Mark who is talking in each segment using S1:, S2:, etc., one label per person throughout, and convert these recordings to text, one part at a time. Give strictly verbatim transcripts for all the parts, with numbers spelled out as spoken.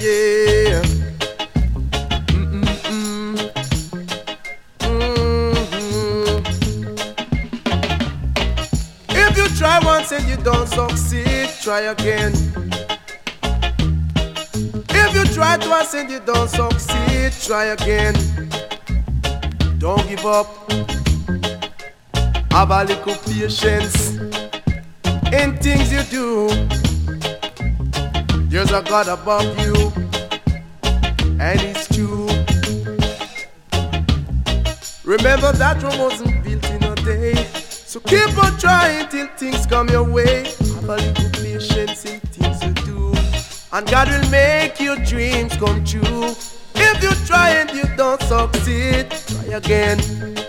S1: yeah. Mm-mm-mm. Mm-hmm. If you try once and you don't succeed, try again. If you try twice and you don't succeed, try again. Don't give up. Have a little patience in things you do. There's a God above you, and He's true. Remember that Rome wasn't built in a day, so keep on trying till things come your way. Have a little patience in things you do, and God will make your dreams come true. If you try and you don't succeed, try again.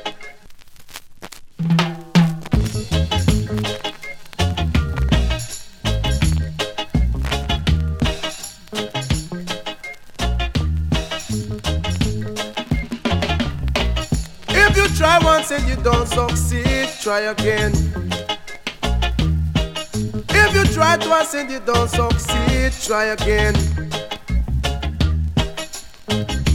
S1: If you try once and you don't succeed, try again. If you try twice and you don't succeed, try again.